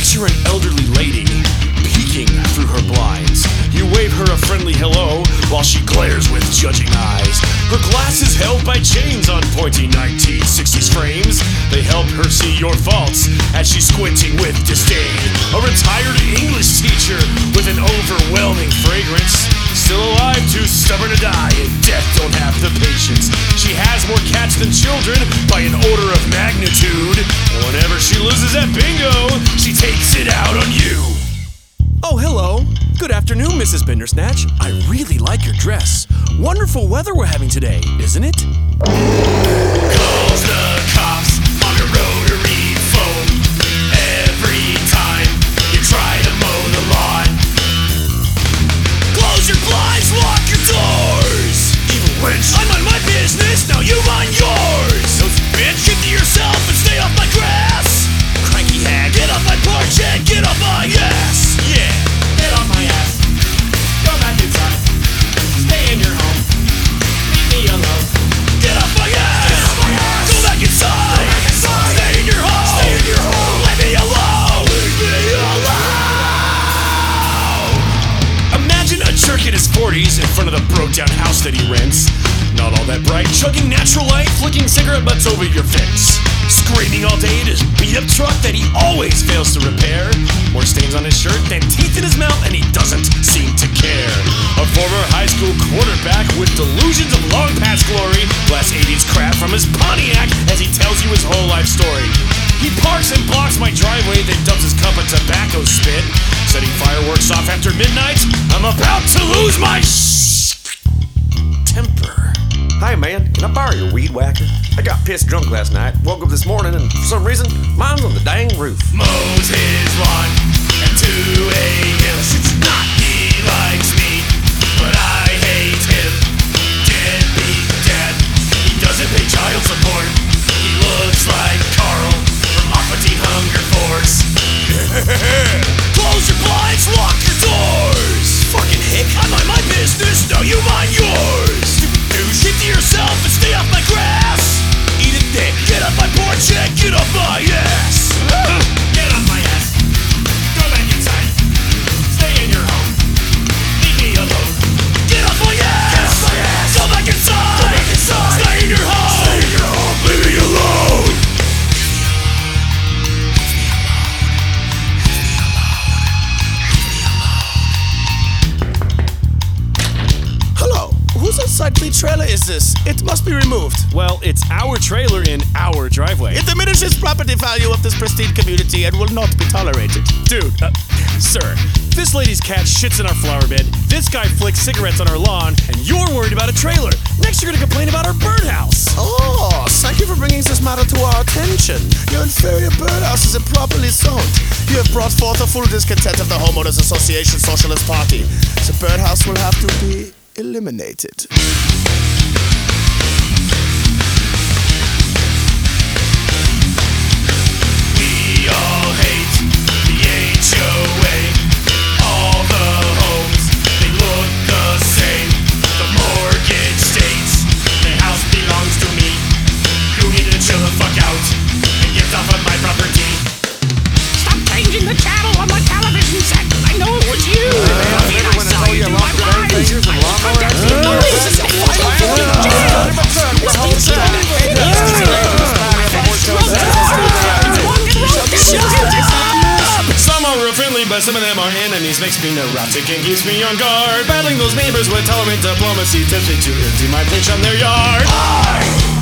Picture an elderly lady peeking through her blinds. You wave her a friendly hello while she glares with judging eyes. Her glasses held by chains on pointy 1960s frames. They help her see your faults as she's squinting with disdain. A retired English teacher with an overwhelming fragrance. Still alive, too stubborn to die, and death don't have the patience. She has more cats than children by an order of magnitude. And whenever she loses at bingo, she takes it out on you. Oh, hello. Good afternoon, Mrs. Bendersnatch. I really like your dress. Wonderful weather we're having today, isn't it? Calls the cops on a rotary phone every time you try to mow the lawn. Close your blinds, lock your doors. Evil wench, I mind my business, now you mind yours. Nosy bitch, get to yourself and stay off my grass. Cranky hag, get off my porch and get off my ass. Yeah, Get off my ass. Go back inside. Stay in your home. Leave me alone. get off my ass. Get off my ass. Go back inside. back inside. Stay in your home. Stay in your home. Leave me alone. Leave me alone. Imagine a jerk in his 40s in front of the broke-down house that he rents. Not all that bright, chugging natural light, flicking cigarette butts over your fence. Screaming all day at his beat-up truck that he always fails to repair. More stains on his shirt than teeth in his mouth, and he doesn't seem to care. A former high school quarterback with delusions of long-past glory blasts 80s crap from his Pontiac as he tells you his whole life story. He parks and blocks my driveway, then dumps his cup of tobacco spit. Setting fireworks off after midnight, I'm about to lose my temper. Hey man, can I borrow your weed whacker? I got pissed drunk last night, woke up this morning, and for some reason, mine's on the dang roof. Mows his lawn at 2 a.m. It's not he likes me, but I hate him. Deadbeat dad, he doesn't pay child support. He looks like Carl from Aqua Teen Hunger Force. Close your blinds, lock your doors. Fucking hick, I mind my business, now you mind yours. Do shit to yourself and stay off my grass. Eat a dick, get off my porch and get off my ass. Get off my ass. Go back inside. Stay in your home. Leave me alone. Get off my ass! Get off my ass. Go back inside! Go back inside. Stay in your home! Stay in your home. Leave me alone! Hello. Whose unsightly trailer is this? It must be removed. Well, it's our trailer in our driveway. It diminishes property value of this pristine community and will not be tolerated. Dude, sir, this lady's cat shits in our flower bed, this guy flicks cigarettes on our lawn, and you're worried about a trailer. Next, you're gonna complain about our birdhouse. Oh, thank you for bringing this matter to our attention. Your inferior birdhouse is improperly zoned. You have brought forth a full discontent of the Homeowners Association Socialist Party. The birdhouse will have to be eliminated. We all hate the HOA. All the homes, they look the same. The mortgage states the house belongs to me. You need to chill the fuck out and get off of my property. Stop changing the channel on my television set. I know it was you. Remember when I told you I lost your own fingers and Some are real friendly, but some of them are enemies. Makes me neurotic and keeps me on guard. Battling those neighbors with tolerant diplomacy tempts me to empty my pitch on their yard.